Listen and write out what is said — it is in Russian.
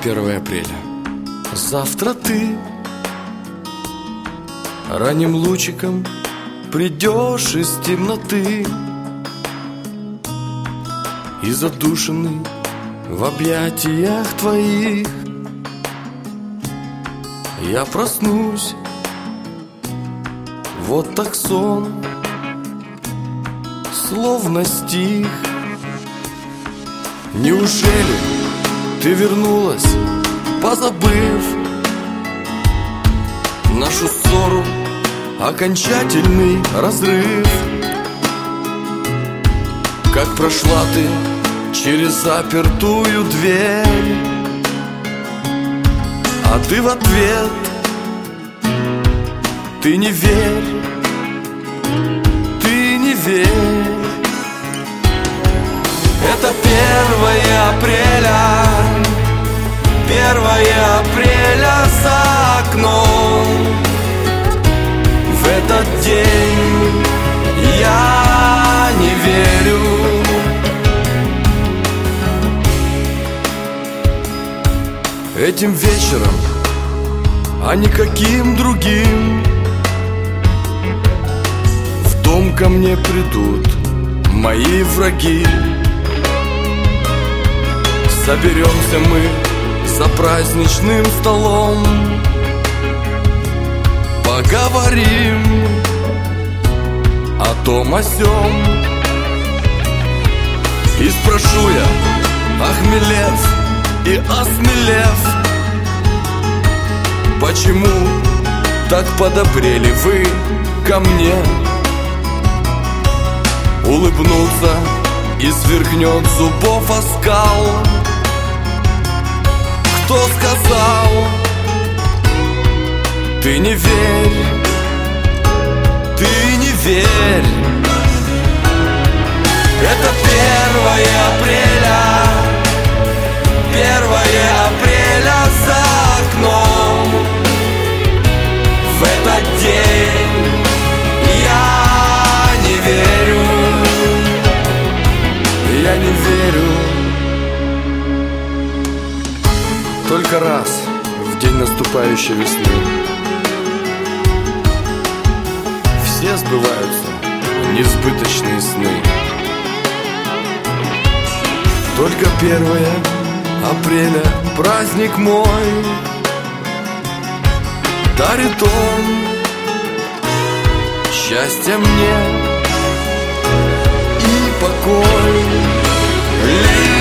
1 апреля. Завтра ты ранним лучиком придешь из темноты, и задушенный в объятиях твоих я проснусь. Вот так сон, словно стих. Неужели ты вернулась, позабыв нашу ссору, окончательный разрыв? Как прошла ты через запертую дверь, а ты в ответ: ты не верь, ты не верь. Это 1 апреля, 1 апреля за окном. В этот день я не верю. Этим вечером, а никаким другим, в дом ко мне придут мои враги. Соберемся мы за праздничным столом, поговорим о том о сём. И спрошу я, охмелев и осмелев: почему так подобрели вы ко мне? Улыбнуться и сверкнет зубов оскал. Кто сказал: ты не верь, ты не верь? Это 1 апреля, 1 апреля за окном. В этот день я не верю, я не верю. Только раз в день наступающей весны все сбываются несбыточные сны. Только 1 апреля праздник мой, дарит он счастье мне и покой.